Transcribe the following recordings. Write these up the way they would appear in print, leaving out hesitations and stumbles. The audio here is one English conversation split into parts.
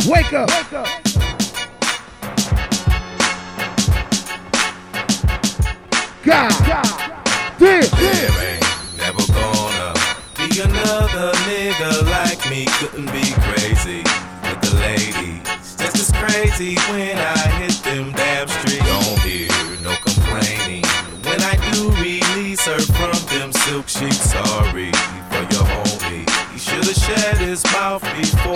Wake up. God damn. There ain't never gonna be another nigga like me. Couldn't be crazy with the ladies. Just as crazy when I hit them damn streets. Don't hear no complaining when I do release her from them silk sheets. Sorry for your homie. He should've shed his mouth before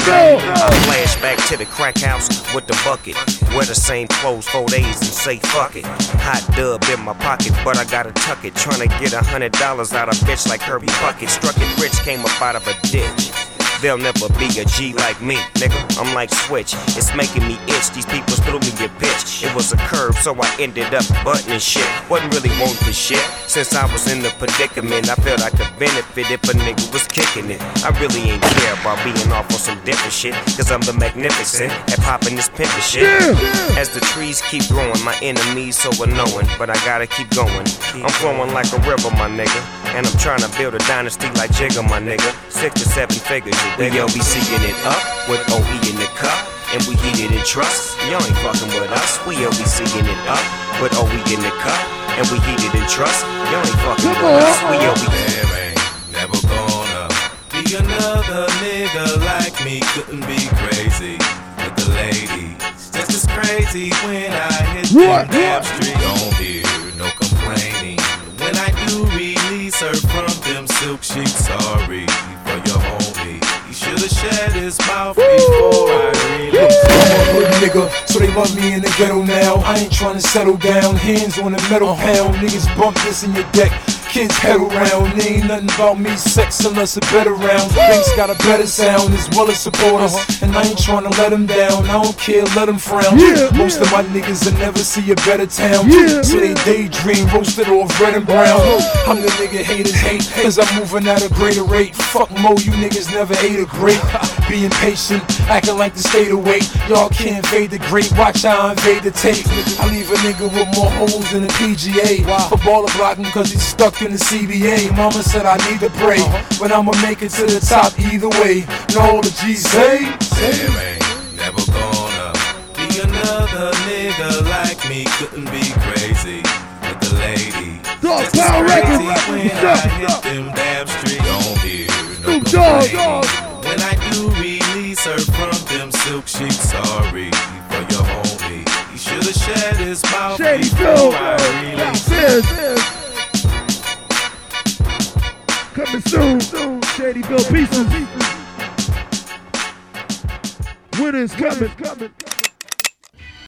I flash back to the crack house with the bucket. Wear the same clothes 4 days and say fuck it. Hot dub in my pocket, but I gotta tuck it. Tryna get $100 out of bitch like Herbie Bucket. Struck it rich, came up out of a ditch. They'll never be a G like me, nigga. I'm like Switch. It's making me itch. These people threw me a pitch. It was a curve, so I ended up buttoning shit. Wasn't really wanting for shit. Since I was in the predicament, I felt I could benefit if a nigga was kicking it. I really ain't care about being off on some different shit, cause I'm the magnificent at popping this pimpin' shit. As the trees keep growing, my enemies so annoying, but I gotta keep going. I'm flowing like a river, my nigga, and I'm trying to build a dynasty like Jigga, my nigga. 6 to 7 figures. We LBCing it up with OE in the cup, and we heated in trust. Y'all ain't fucking with us. We LBCing it up with OE in the cup, and we heated in trust. Y'all ain't fucking with us. We There ain't never gonna be another nigga like me. Couldn't be crazy with the ladies. Just as crazy when I hit them damn streets. Don't hear no complaining when I do release her from them silk sheets. Sorry for your homie. He should've shed his mouth before I released. I'm a hood nigga, so they love me in the ghetto now. I ain't tryna settle down, hands on the metal pound. Niggas bump this in your deck, kids head around. There ain't nothing about me sex unless a better round. Banks got a better sound as well as supporters, and I ain't tryna let them down. I don't care, let them frown. Most of my niggas will never see a better town, so they daydream roasted off red and brown. I'm the nigga haters hate, cause I'm moving at a greater rate. Fuck Mo, you niggas never ate a grape. Being patient, acting like the state of weight. Y'all can't invade the great, watch how I invade the tape. I leave a nigga with more holes than a PGA. For baller blocking cause he's stuck in the CBA. Mama said I need to pray, but I'ma make it to the top either way. Know all the G's say? There ain't never gonna be another nigga like me. Couldn't be crazy with the lady. Dog Just Pound as crazy Records. when I hit them damn streets. Don't hear no complaining when I do release her from them silk sheets. Sorry for your homie. He should've shed his mouth Shady before Phil. I released. Coming soon. Shady Bill Pieces. Winners coming.